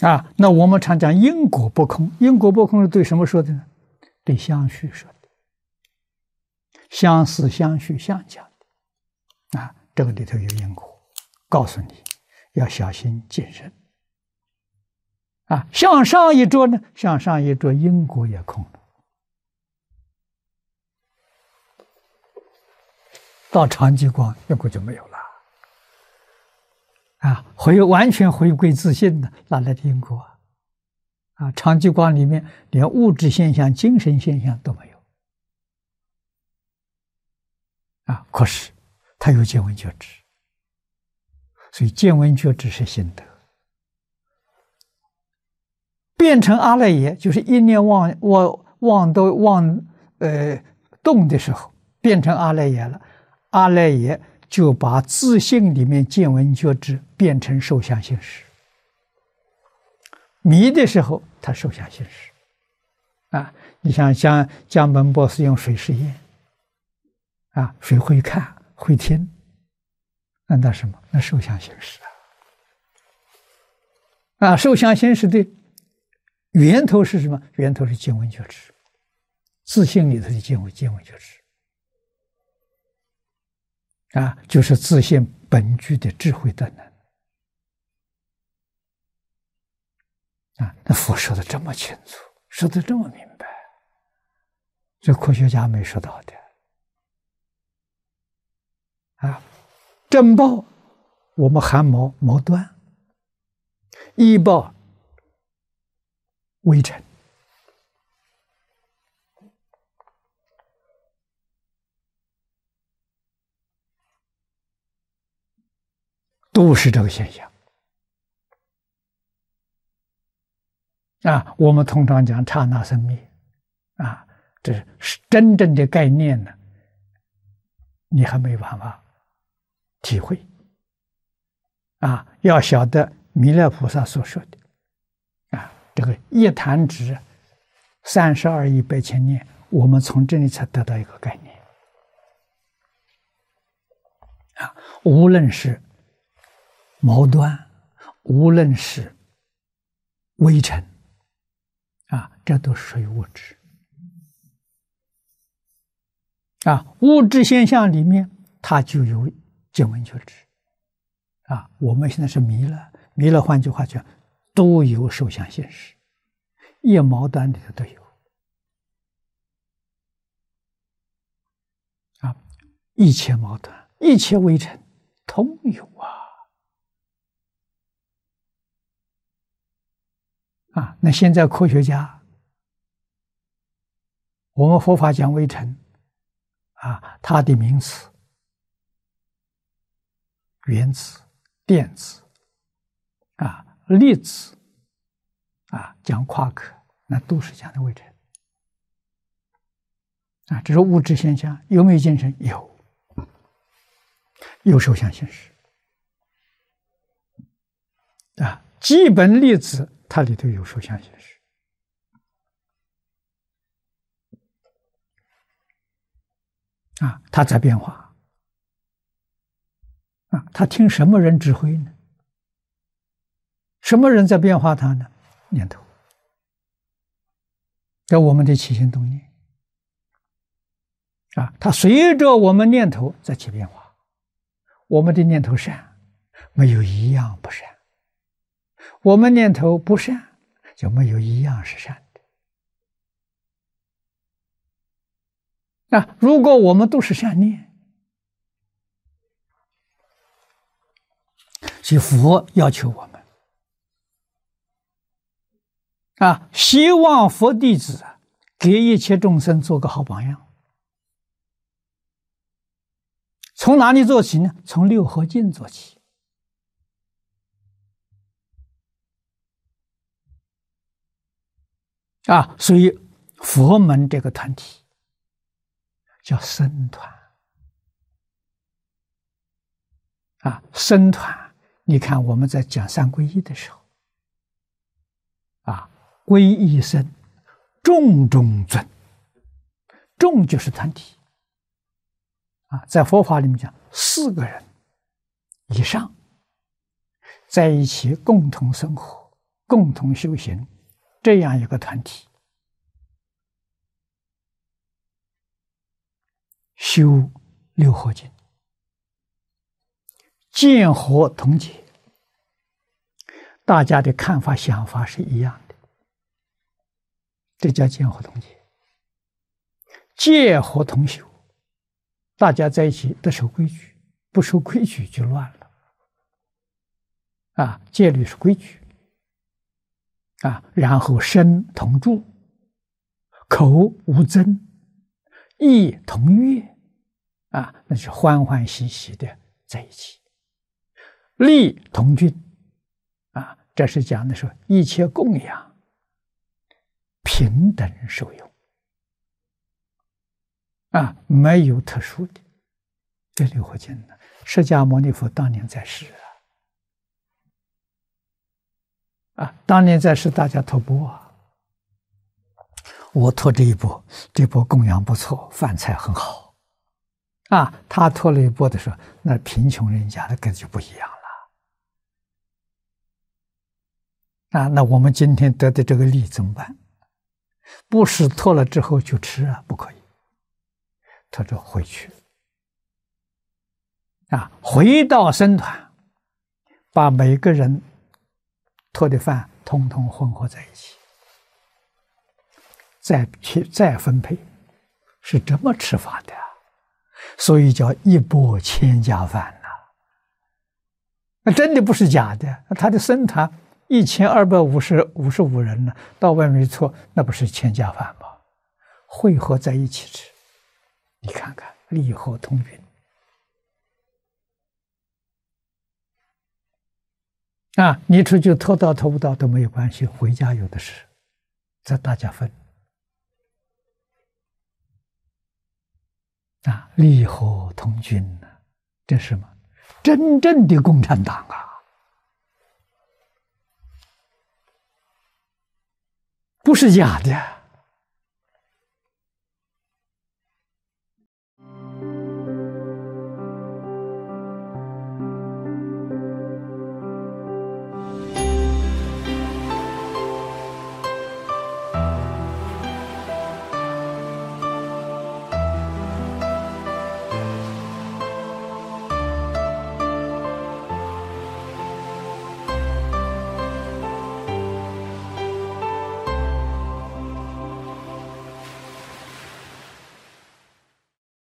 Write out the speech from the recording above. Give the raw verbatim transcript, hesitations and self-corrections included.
啊，那我们常讲因果不空，因果不空是对什么说的呢？对相续说的，相似、相续、相讲的。啊，这个里头有因果，告诉你要小心谨慎。啊，向上一着呢，向上一着，因果也空了。到长极光，因果就没有了。啊，回完全回归自信的，哪来的因果啊？啊，长极光里面连物质现象、精神现象都没有。啊，可是他有见闻觉知，所以见闻觉知是心得。变成阿赖耶，就是一念妄妄妄都妄呃动的时候，变成阿赖耶了。阿赖耶就把自性里面见闻觉知变成受想行识。迷的时候，他受想行识。啊，你像像江本博士用水试验，啊，水会看会听，那那什么？那受想行识啊！啊，受想行识的源头是什么？源头是见闻觉知，自性里头的见闻见闻觉知。啊，就是自性本具的智慧的能。啊，那佛说的这么清楚，说的这么明白，这科学家没说到的。啊，正报我们汗毛毛断，医报微尘。都是这个现象啊！我们通常讲刹那生灭啊，这是真正的概念呢，你还没办法体会啊！要晓得弥勒菩萨所说的啊，这个一弹指三十二亿百千年，我们从这里才得到一个概念啊！无论是毛端，无论是微尘，啊，这都属于物质。啊，物质现象里面，它就有见闻觉知。啊，我们现在是迷了，迷了，换句话讲，都有受想行识，一毛端里头都有。啊，一切毛端，一切微尘，通有啊。啊，那现在科学家，我们佛法讲微尘，啊，它的名词，原子、电子，啊，粒子，啊，讲夸克，那都是讲的微尘。啊，这是物质现象，有没有精神？有，有受想行识。啊，基本粒子。它里头有受想行识啊，它在变化啊，它听什么人指挥呢？什么人在变化它呢？念头，在我们的起心动念啊，它随着我们念头在起变化。我们的念头善，没有一样不善。我们念头不善，就没有一样是善的。那如果我们都是善念，所以佛要求我们啊，希望佛弟子给一切众生做个好榜样。从哪里做起呢？从六合敬做起。啊，所以佛门这个团体叫僧团啊，僧团。你看我们在讲三皈依的时候，啊，皈依僧，众中尊，众就是团体啊，在佛法里面讲，四个人以上在一起共同生活、 共同修行这样一个团体，修六合经，见合同解，大家的看法想法是一样的，这叫见合同解。戒合同修，大家在一起都守规矩，不守规矩就乱了。啊，戒律是规矩。啊，然后身同住，口无争，意同悦，啊，那是欢欢喜喜的在一起。利同均，啊，这是讲的说一切供养平等受用。啊，没有特殊的。这六合经呢，释迦牟尼佛当年在世啊，啊，当年在世大家托钵啊，我托这一钵，这钵供养不错，饭菜很好，啊，他托了一钵的时候，那贫穷人家的根就不一样了。啊，那我们今天得的这个利怎么办？不是托了之后就吃啊，不可以。他就回去，啊，回到僧团，把每个人托的饭统统混合在一起，再去再分配，是这么吃法的，所以叫一钵千家饭呐。那真的不是假的，他的僧团一千二百五十五十五人呢，到外面一搓，那不是千家饭吗？汇合在一起吃。你看看，利合同均啊！你出去偷到偷不到都没有关系，回家有的是，这大家分啊！利合同均呢，这是什么？真正的共产党啊，不是假的。